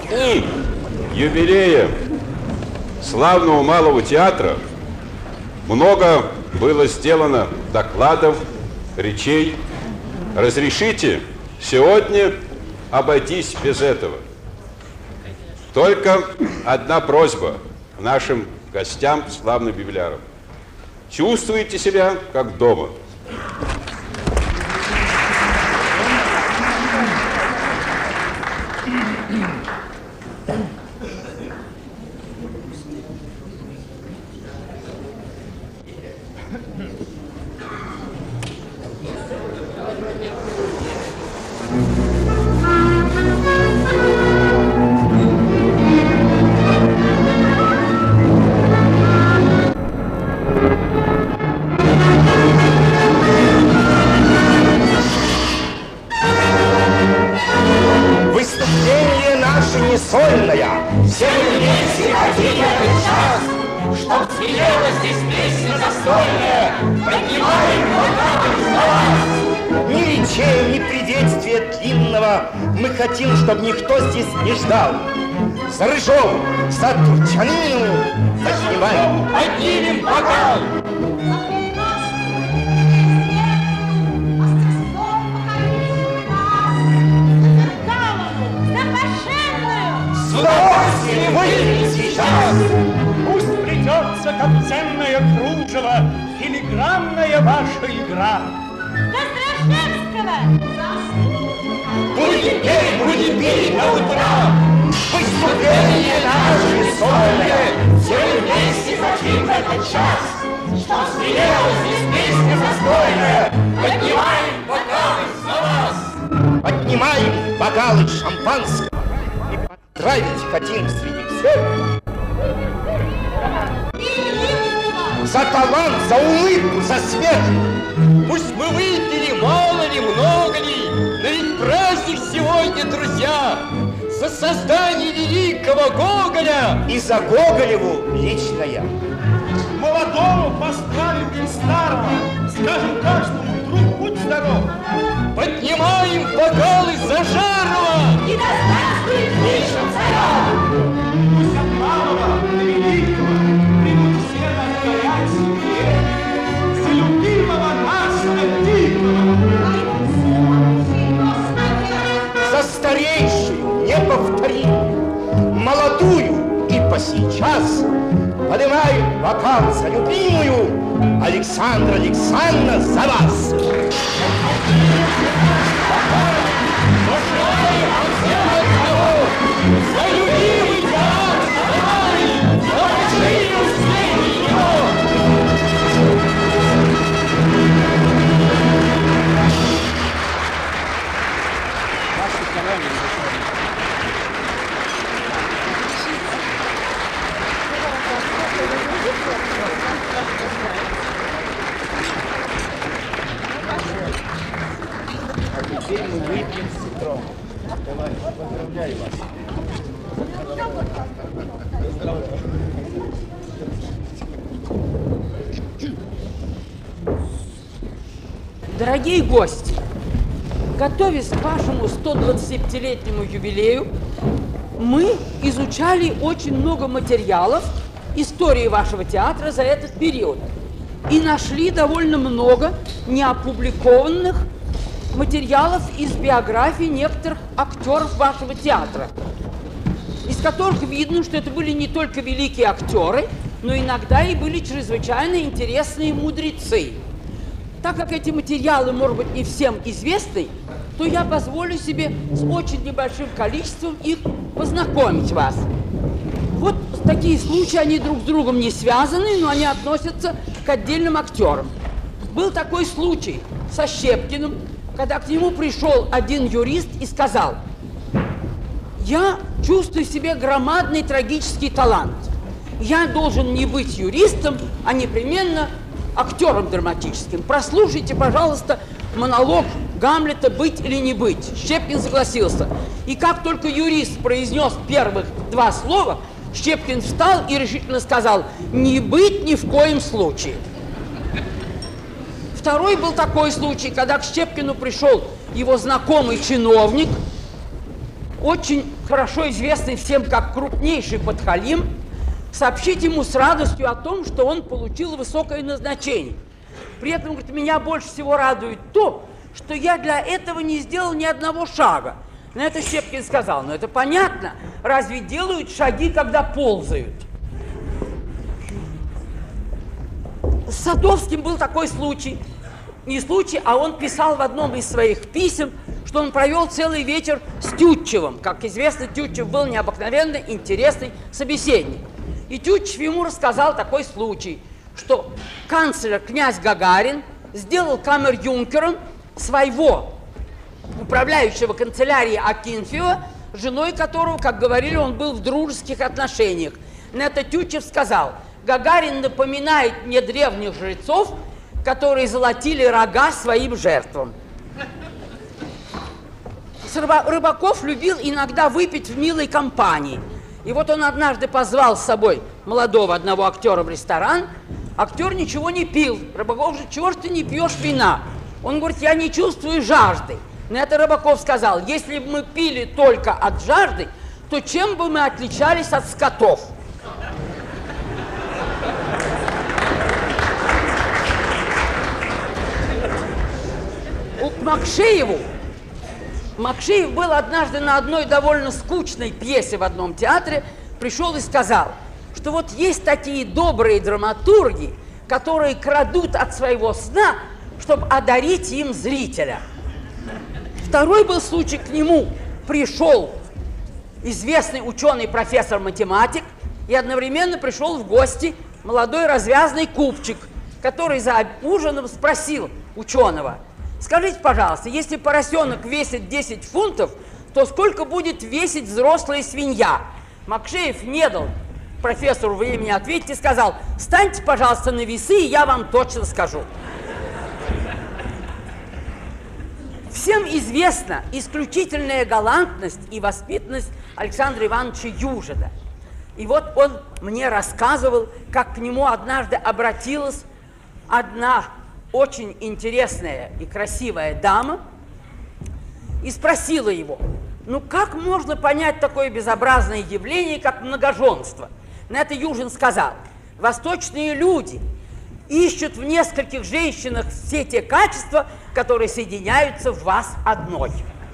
дни юбилея славного Малого театра много было сделано докладов, речей. Разрешите сегодня обойтись без этого. Только одна просьба нашим гостям, славным юбилярам. Чувствуйте себя как дома. Хотим, чтобы никто здесь не ждал. За Рыжову, за Турчанину поднимаем. Поднимем бокал! С удовольствием выпьем сейчас. Пусть плетется, как ценное кружево, филигранная ваша игра. Кострашевского! Будем петь до утра. Выступление наше сольное. Все вместе хотим этот час. Чтоб звенела здесь песня застольная. Поднимаем бокалы за вас. Поднимаем бокалы шампанского. И поздравить хотим среди всех. За талант, за улыбку, за смех. Пусть мы выпили, мало ли, много ли, но ведь праздник сегодня, друзья, за создание великого Гоголя. И за Гоголеву лично я. Молодого поздравим старого, скажем каждому друг, будь здоров. Поднимаем бокалы за Жарова. И да здравствует Миша Царев. Пусть от малого до великого примут все нас горячие за любимого нашего дикого. За старейшую, неповторимую, молодую и по сейчас поднимаем бокал за любимую Александра Александровна, за вас. За любимый театр, за большие успехи его. А теперь мы выпьем с Петром. Поздравляю вас. Дорогие гости, готовясь к вашему 125-летнему юбилею, мы изучали очень много материалов истории вашего театра за этот период и нашли довольно много неопубликованных материалов из биографий некоторых актеров вашего театра, из которых видно, что это были не только великие актеры, но иногда и были чрезвычайно интересные мудрецы. Так как эти материалы, может быть, не всем известны, то я позволю себе с очень небольшим количеством их познакомить вас. Вот такие случаи, они друг с другом не связаны, но они относятся к отдельным актерам. Был такой случай со Щепкиным, когда к нему пришел один юрист и сказал: я чувствую в себе громадный трагический талант. Я должен не быть юристом, а непременно актером драматическим. Прослушайте, пожалуйста, монолог Гамлета «Быть или не быть». Щепкин согласился. И как только юрист произнес первых два слова, Щепкин встал и решительно сказал: не быть ни в коем случае. Второй был такой случай, когда к Щепкину пришел его знакомый чиновник, очень хорошо известный всем как крупнейший подхалим, сообщить ему с радостью о том, что он получил высокое назначение. При этом, говорит, меня больше всего радует то, что я для этого не сделал ни одного шага. На это Щепкин сказал: ну это понятно, разве делают шаги, когда ползают? С Садовским был такой случай. Не случай, а он писал в одном из своих писем, что он провел целый вечер с Тютчевым. Как известно, Тютчев был необыкновенно интересный собеседник. И Тютчев ему рассказал такой случай, что канцлер князь Гагарин сделал камер-юнкером своего управляющего канцелярией Акинфеева, женой которого, как говорили, он был в дружеских отношениях. На это Тютчев сказал: Гагарин напоминает мне древних жрецов, которые золотили рога своим жертвам. Рыбаков любил иногда выпить в милой компании. И вот он однажды позвал с собой молодого одного актера в ресторан. Актер ничего не пил. Рыбаков же: чего ж ты не пьешь вина? Он говорит: я не чувствую жажды. На это Рыбаков сказал: если бы мы пили только от жажды, то чем бы мы отличались от скотов? Макшеев был однажды на одной довольно скучной пьесе в одном театре, пришел и сказал, что вот есть такие добрые драматурги, которые крадут от своего сна, чтобы одарить им зрителя. Второй был случай: к нему пришел известный ученый-профессор-математик и одновременно пришел в гости молодой развязный купчик, который за ужином спросил ученого: скажите, пожалуйста, если поросенок весит 10 фунтов, то сколько будет весить взрослая свинья? Макшеев не дал профессору времени ответить и сказал: станьте, пожалуйста, на весы, и я вам точно скажу. Всем известна исключительная галантность и воспитанность Александра Ивановича Южеда. И вот он мне рассказывал, как к нему однажды обратилась одна очень интересная и красивая дама и спросила его: ну как можно понять такое безобразное явление, как многоженство? На это Южин сказал: восточные люди ищут в нескольких женщинах все те качества, которые соединяются в вас одной.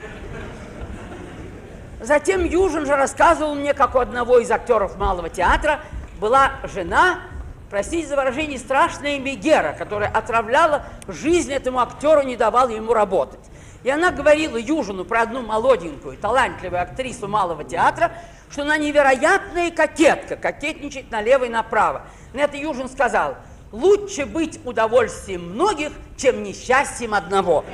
Затем Южин же рассказывал мне, как у одного из актеров Малого театра была жена, простите за выражение, страшная Мегера, которая отравляла жизнь этому актеру, не давала ему работать. И она говорила Южину про одну молоденькую, талантливую актрису Малого театра, что она невероятная кокетка, кокетничает налево и направо. На это Южин сказал: лучше быть удовольствием многих, чем несчастьем одного.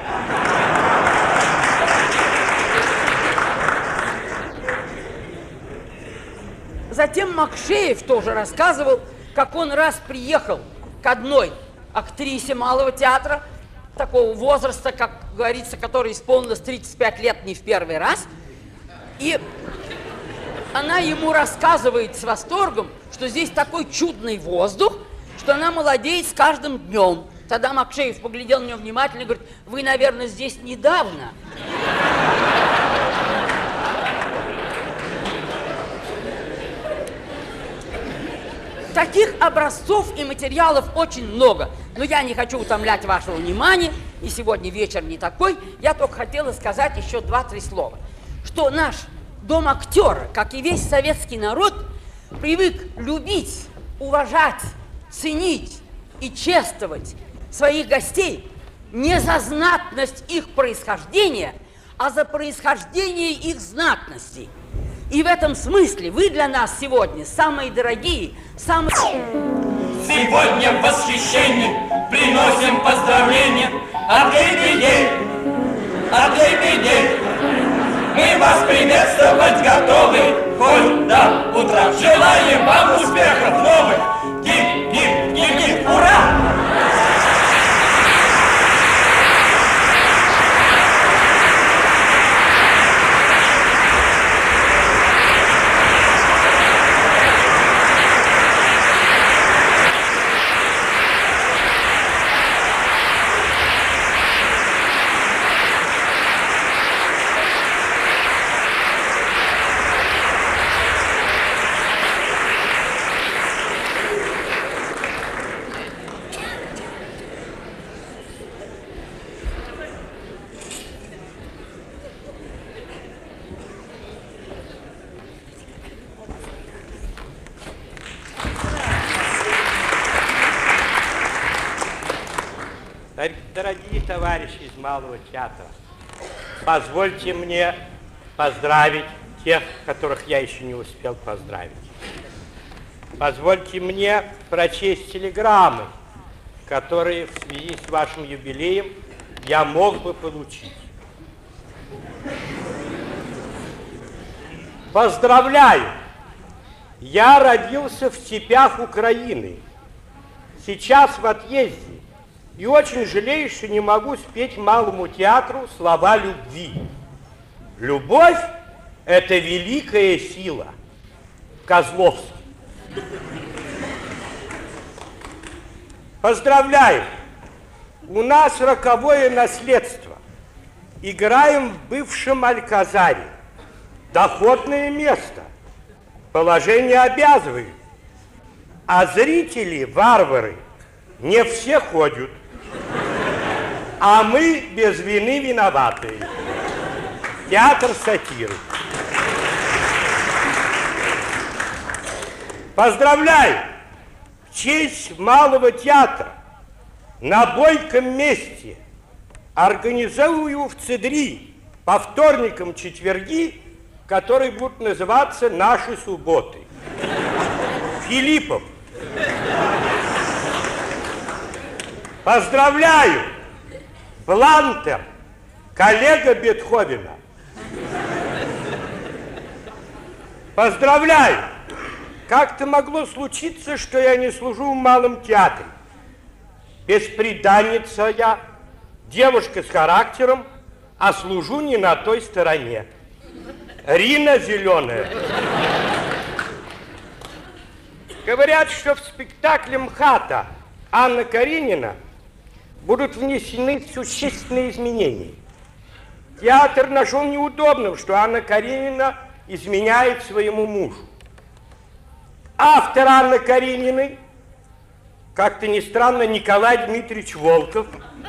Затем Макшеев тоже рассказывал, как он раз приехал к одной актрисе Малого театра, такого возраста, как говорится, которой исполнилось 35 лет не в первый раз, и она ему рассказывает с восторгом, что здесь такой чудный воздух, что она молодеет с каждым днем. Тогда Макшеев поглядел на нее внимательно и говорит: вы, наверное, здесь недавно. Таких образцов и материалов очень много, но я не хочу утомлять вашего внимания, и сегодня вечер не такой. Я только хотела сказать еще 2-3 слова, что наш дом актера, как и весь советский народ, привык любить, уважать, ценить и чествовать своих гостей не за знатность их происхождения, а за происхождение их знатности. И в этом смысле вы для нас сегодня самые дорогие, самые... Сегодня в восхищении приносим поздравления от Лебедей, от Лебедей. Мы вас приветствовать готовы, хоть до утра. Желаем вам успехов новых. Гип, гип, гип, гип, ура! дорогие товарищи из Малого театра, позвольте мне поздравить тех, которых я еще не успел поздравить. Позвольте мне прочесть телеграммы, которые в связи с вашим юбилеем я мог бы получить. Поздравляю! Я родился в степях Украины. Сейчас в отъезде. И очень жалею, что не могу спеть Малому театру слова любви. Любовь – это великая сила. Козловский. Поздравляю! У нас роковое наследство. Играем в бывшем Альказаре. Доходное место. Положение обязывает. А зрители, варвары, не все ходят. А мы без вины виноваты. Театр сатиры. Поздравляю! В честь Малого театра на бойком месте организую в Цедри по вторникам четверги, которые будут называться «Наши субботы». Филиппов. Поздравляю! Плантер, коллега Бетховена. Поздравляю! Как-то могло случиться, что я не служу в Малом театре. Бесприданница я, девушка с характером, а служу не на той стороне. Рина зеленая. Говорят, что в спектакле «МХАТа» Анна Каренина будут внесены существенные изменения. Театр нашел неудобным, что Анна Каренина изменяет своему мужу. Автор Анны Карениной, как-то ни странно, Николай Дмитриевич Волков,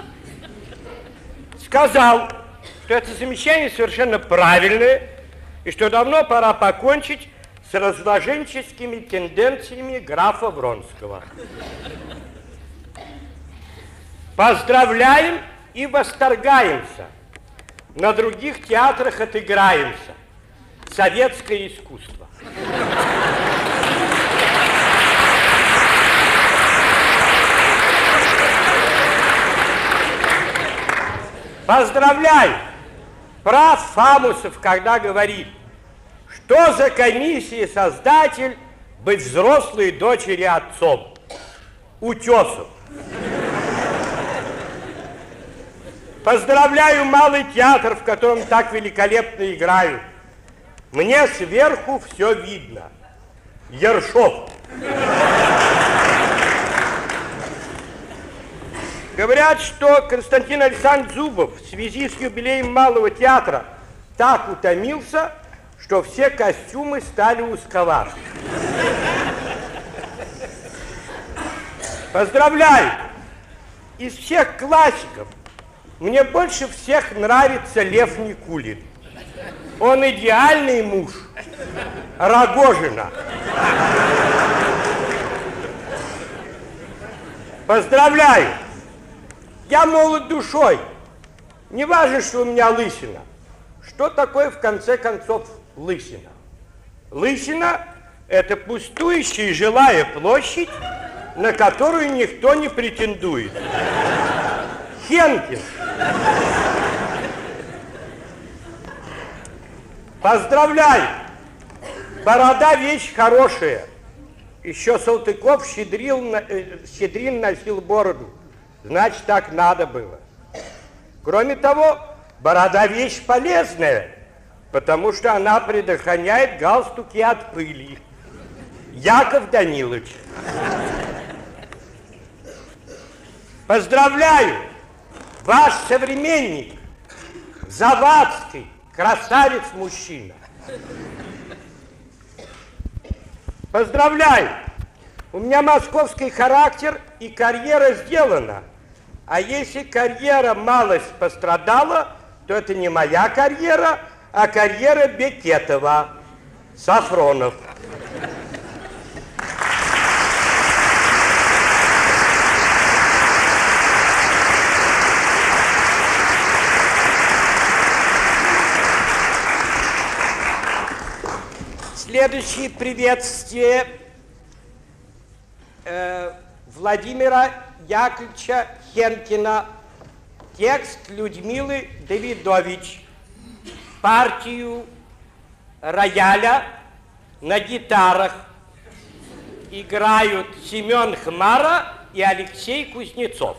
сказал, что это замечание совершенно правильное и что давно пора покончить с разложенческими тенденциями графа Вронского. Поздравляем и восторгаемся. На других театрах отыграемся. Советское искусство. Поздравляю! Прав Фамусов, когда говорит, что за комиссия создатель быть взрослой дочери отцом. Утесов. Поздравляю Малый театр, в котором так великолепно играют. Мне сверху все видно. Ершов. Говорят, что Константин Александрович Зубов в связи с юбилеем Малого театра так утомился, что все костюмы стали узковаты. Поздравляю! Из всех классиков мне больше всех нравится Лев Никулин. Он идеальный муж Рогожина. Поздравляю! Я молод душой. Не важно, что у меня лысина. Что такое, в конце концов, лысина? Лысина – это пустующая жилая площадь, на которую никто не претендует. Хенкин. Поздравляю! Борода вещь хорошая. Еще Салтыков Щедрин носил бороду. Значит, так надо было. Кроме того, борода вещь полезная, потому что она предохраняет галстуки от пыли. Яков Данилович. Поздравляю! Ваш современник, Завадский, красавец-мужчина. Поздравляю! У меня московский характер и карьера сделана. А если карьера малость пострадала, то это не моя карьера, а карьера Бекетова, Сафронов. Следующее приветствие Владимира Яковлевича Хенкина. Текст Людмилы Давидович. Партию рояля на гитарах играют Семен Хмара и Алексей Кузнецов.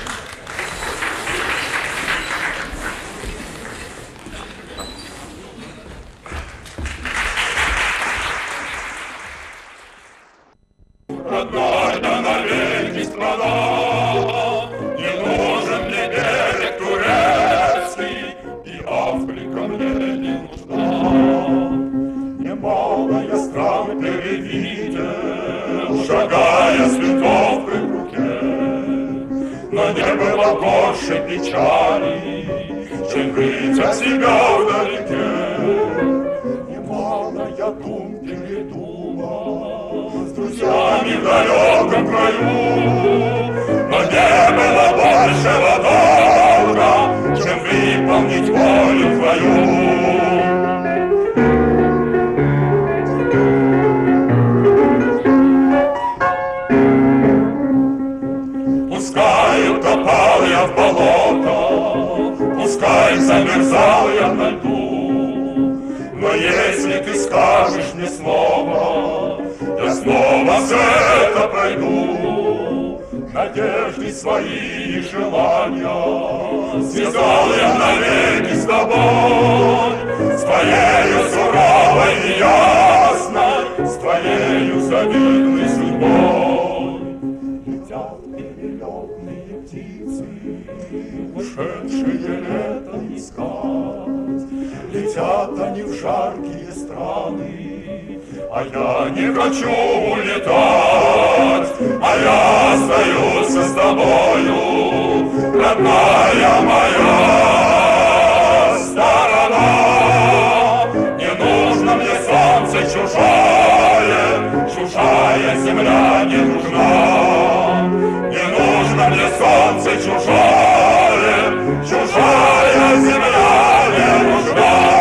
Родной да навеки страна, не нужен мне берег турецкий, и Африка мне не нужна. Немалая стран перевидел, шагая с винтовкой в руке, но не было горше печали, чем быть от себя вдалеке. Немалая дум передумал с друзьями в далеком краю, но не было большего долга, чем выполнить волю твою. Пускай утопал я в болото, пускай замерзал я на льду, но если ты скажешь мне слово, я снова все это пройду. Надежды свои и желания связал я навеки с тобой, с твоею суровой и ясной, с твоею завидной судьбой. Летят перелетные птицы, ушедшие лето искать, летят они в жаркие страны, а я не хочу улетать, а я остаюсь с тобою, родная моя сторона. Не нужно мне солнце чужое, чужая земля не нужна. Не нужно мне солнце чужое, чужая земля не нужна.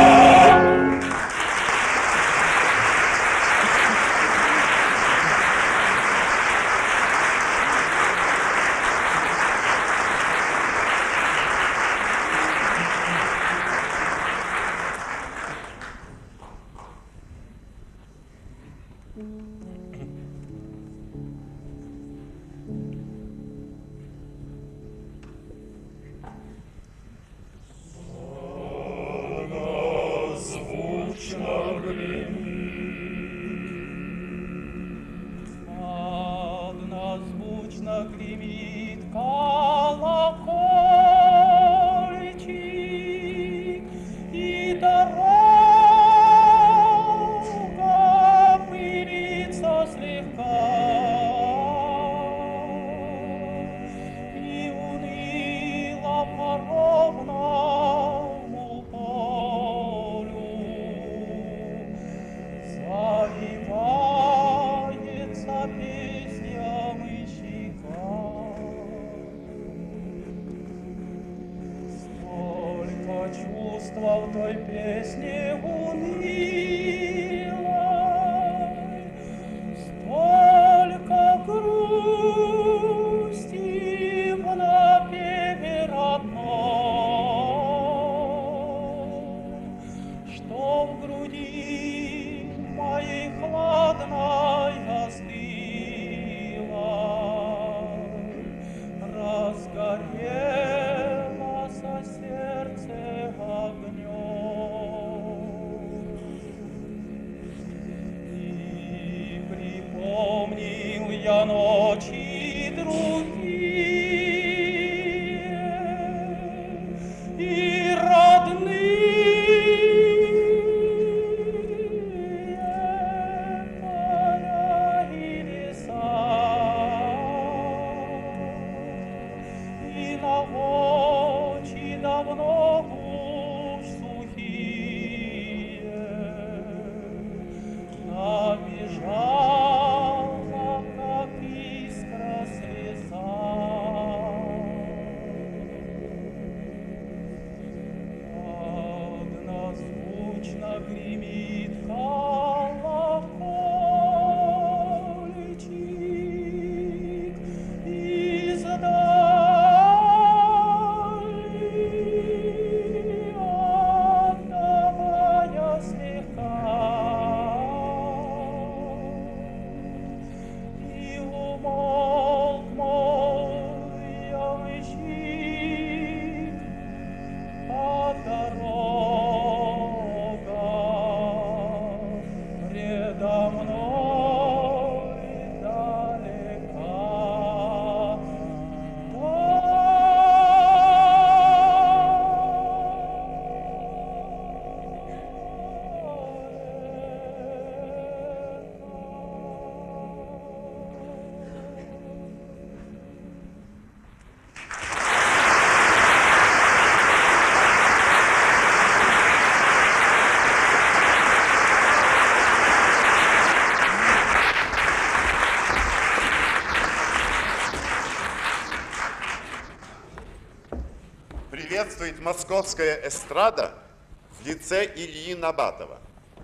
В той песне унылой столько грусти в напеве родном, что в груди моей хладная стыла, разгорелось сердце огнем. И припомнил я ночи другие и родные поля и леса, и на очи давно уж сухие набежала, как и московская эстрада в лице Ильи Набатова.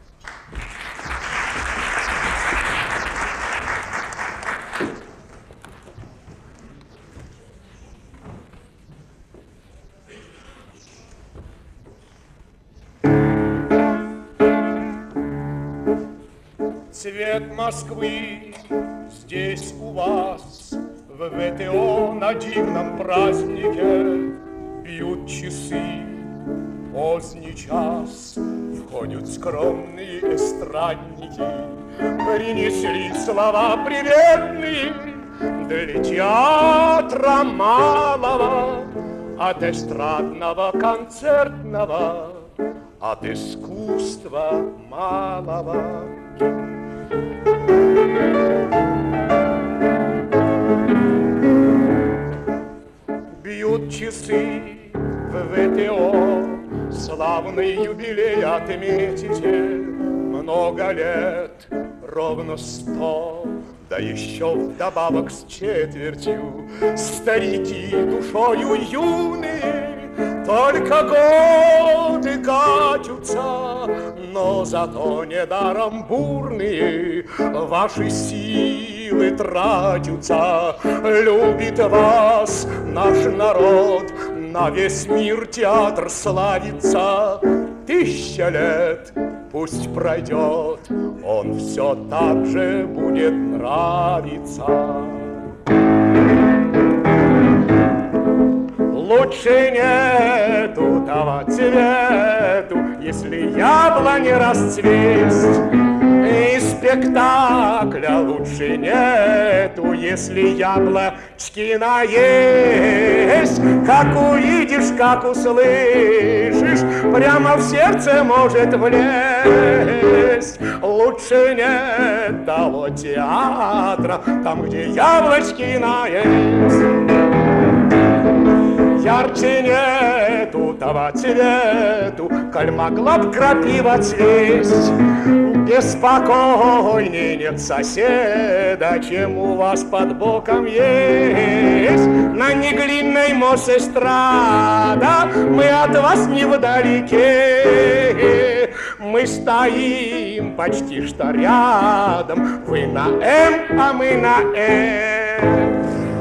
Цвет Москвы здесь у вас, в ВТО на дивном празднике. Бьют часы, поздний час, входят скромные эстрадники. Принесли слова приветные для театра малого, от эстрадного концертного, от искусства малого. Бьют часы в ВТО, славный юбилей отметите. Много лет, ровно 100, да еще вдобавок с четвертью. Старики душою юные, только годы катятся, но зато недаром бурные ваши силы тратятся. Любит вас наш народ, на весь мир театр славится. 1000 лет пусть пройдет, он все так же будет нравиться. Лучше нету того цвету, если яблони расцвесть. И спектакля лучше нету, если яблочки наесть. Как увидишь, как услышишь, прямо в сердце может влезть. Лучше нет того театра, там, где яблочки наесть. Ярче нету того цвету, коль могла б крапива цвесть. Беспокойней нет соседа, чем у вас под боком есть. На Неглинной мост эстрада, мы от вас не вдалеке. Мы стоим почти что рядом, вы на М, а мы на М.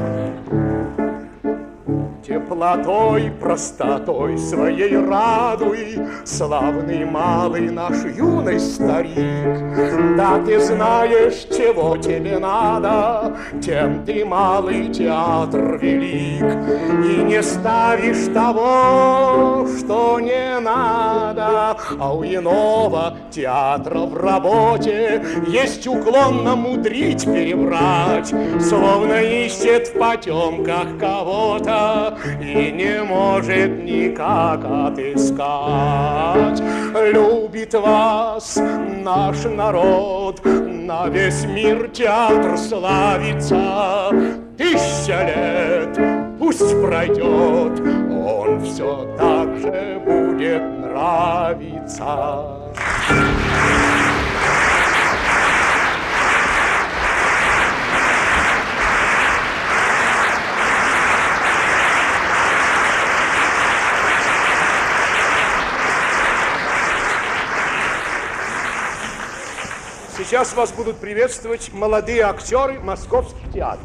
Теплотой, простотой своей радуй славный малый наш юный старик. Да ты знаешь, чего тебе надо, тем ты малый театр велик. И не ставишь того, что не надо, а у иного театра в работе есть уклонно мудрить перебрать, словно ищет в потемках кого-то и не может никак отыскать. Любит вас наш народ, на весь мир театр славится. 1000 лет пусть пройдет, он все так же будет нравиться. Сейчас вас будут приветствовать молодые актеры московских театров.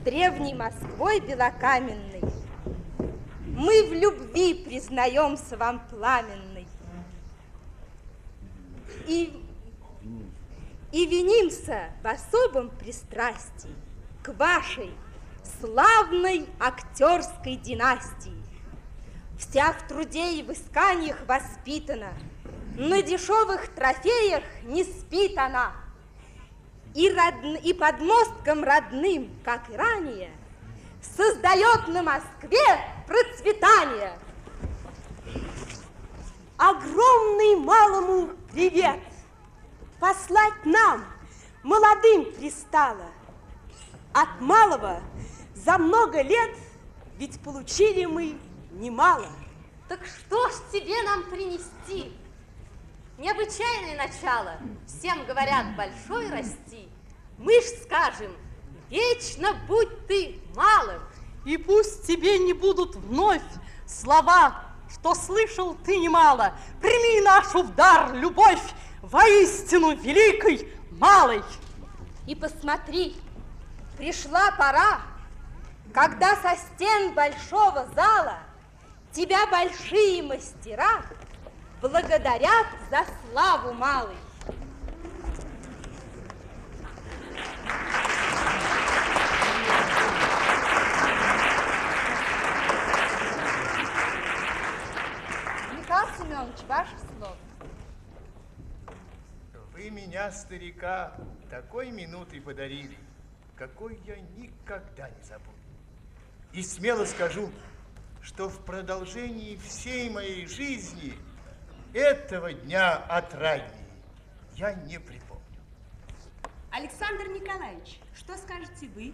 древней Москвой белокаменной. Мы в любви признаемся вам пламенной. И винимся в особом пристрастии к вашей славной актерской династии. Вся в труде и в исканиях воспитана, на дешевых трофеях не спит она. И подмосткам родным, как и ранее, создает на Москве процветание. Огромный малому привет послать нам, молодым, пристало. От малого за много лет ведь получили мы немало. Так что ж тебе нам принести? Необычайное начало. Всем говорят, большой расти. Мы ж скажем, вечно будь ты малым. И пусть тебе не будут вновь слова, что слышал ты немало. Прими нашу в дар любовь воистину великой малой. И посмотри, пришла пора, когда со стен большого зала тебя большие мастера благодарят за славу малой. Михаил Семенович, ваше слово. Вы меня, старика, такой минутой подарили, какой я никогда не забуду. И смело скажу, что в продолжении всей моей жизни этого дня отраднее я не припомню. Александр Николаевич, что скажете вы?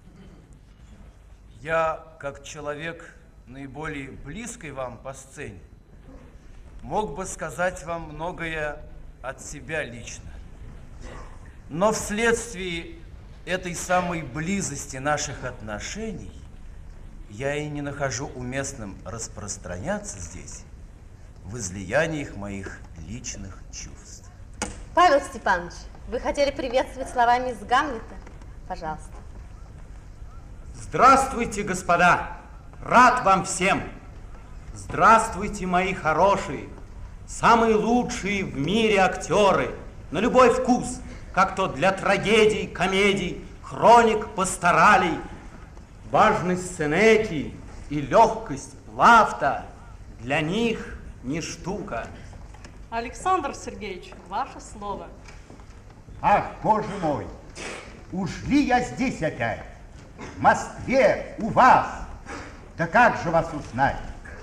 Я, как человек наиболее близкий вам по сцене, мог бы сказать вам многое от себя лично. Но вследствие этой самой близости наших отношений я и не нахожу уместным распространяться здесь в излияниях моих личных чувств. Павел Степанович, вы хотели приветствовать словами из Гамлета? Пожалуйста. Здравствуйте, господа! Рад вам всем! Здравствуйте, мои хорошие, самые лучшие в мире актеры, на любой вкус, как то для трагедий, комедий, хроник, пасторалей. Важность Сенеки и легкость Плафта для них не штука. Александр Сергеевич, ваше слово. Ах, боже мой, уж ли я здесь опять? В Москве, у вас. Да как же вас узнать?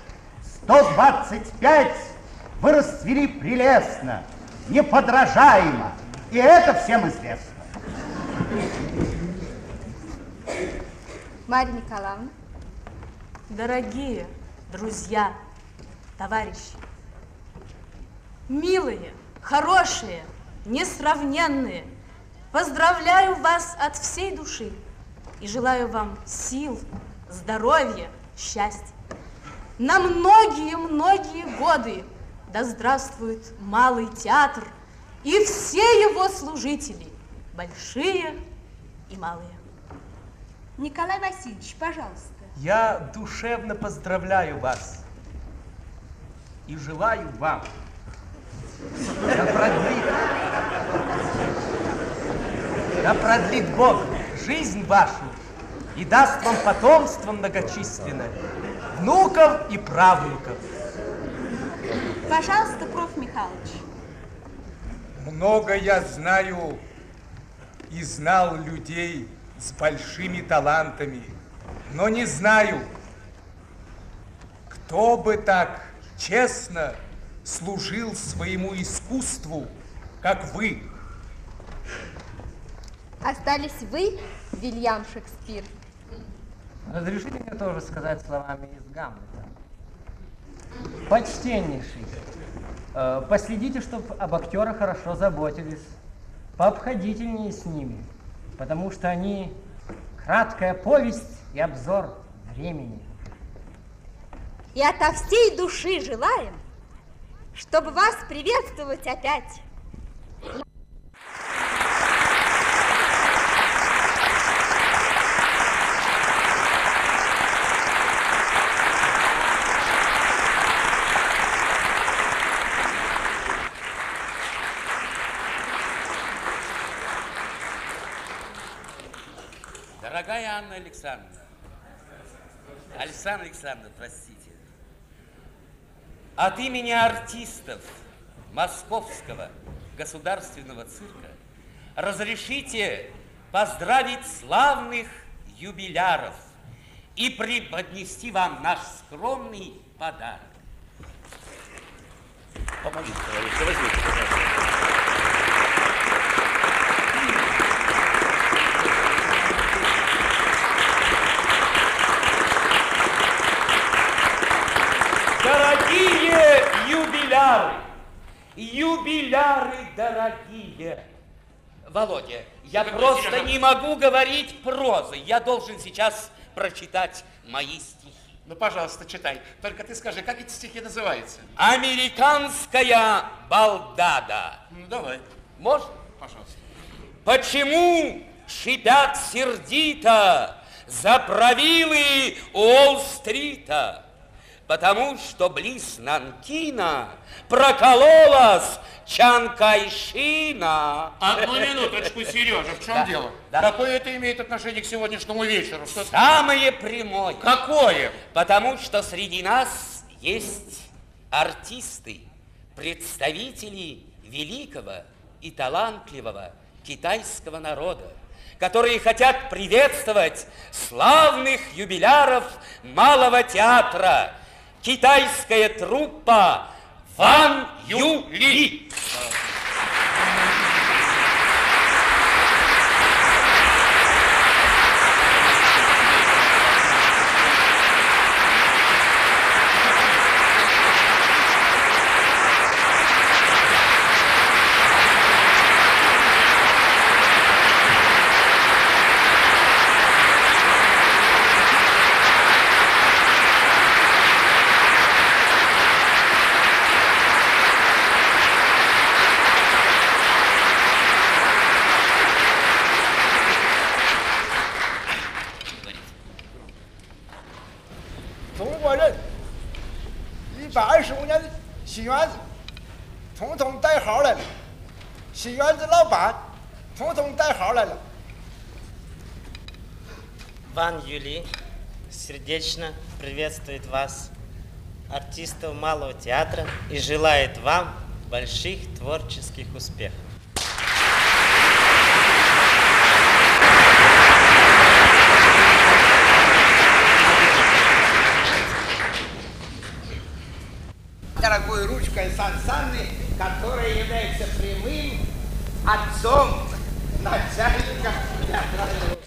125 вы расцвели прелестно, неподражаемо, и это всем известно. Марья Николаевна. Дорогие друзья, товарищи, милые, хорошие, несравненные, поздравляю вас от всей души и желаю вам сил, здоровья, счастья. На многие-многие годы да здравствует Малый театр и все его служители, большие и малые. Николай Васильевич, пожалуйста. Я душевно поздравляю вас и желаю вам да продлит Бог жизнь вашу и даст вам потомство многочисленное, внуков и правнуков. Пожалуйста, проф. Михайлович. Много я знаю и знал людей с большими талантами, но не знаю, кто бы так честно служил своему искусству, как вы. Остались вы, Вильям Шекспир. Разрешите мне тоже сказать словами из Гамлета. Почтеннейший, последите, чтобы об актерах хорошо заботились, пообходительнее с ними, потому что они краткая повесть и обзор времени. И ото всей души желаем, чтобы вас приветствовать опять. Дорогая Анна Александровна, Александр Александрович, простите, от имени артистов Московского государственного цирка разрешите поздравить славных юбиляров и преподнести вам наш скромный подарок. Помогите, товарищ, возьмите, пожалуйста. Дорогие юбиляры, юбиляры дорогие. Володя, я просто не могу говорить прозой. Я должен сейчас прочитать мои стихи. Ну, пожалуйста, читай. Только ты скажи, как эти стихи называются? Американская баллада. Ну, давай. Можно? Пожалуйста. Почему шипят сердито заправилы Уолл-стрита? Потому что близ Нанкина прокололась Чанкайшина. Одну минуточку, Сережа, в чем дело? Да. Какое это имеет отношение к сегодняшнему вечеру? Что Самое прямое. Какое? Потому что среди нас есть артисты, представители великого и талантливого китайского народа, которые хотят приветствовать славных юбиляров Малого театра. Китайская труппа Ван Юли. 125年的戏院子，统统带号来了。戏院子老板，统统带号来了。 Ван Юли сердечно приветствует вас, артистов Малого театра, и желает вам больших творческих успехов. Дорогой ручкой Сан Санны, который является прямым отцом начальника театрального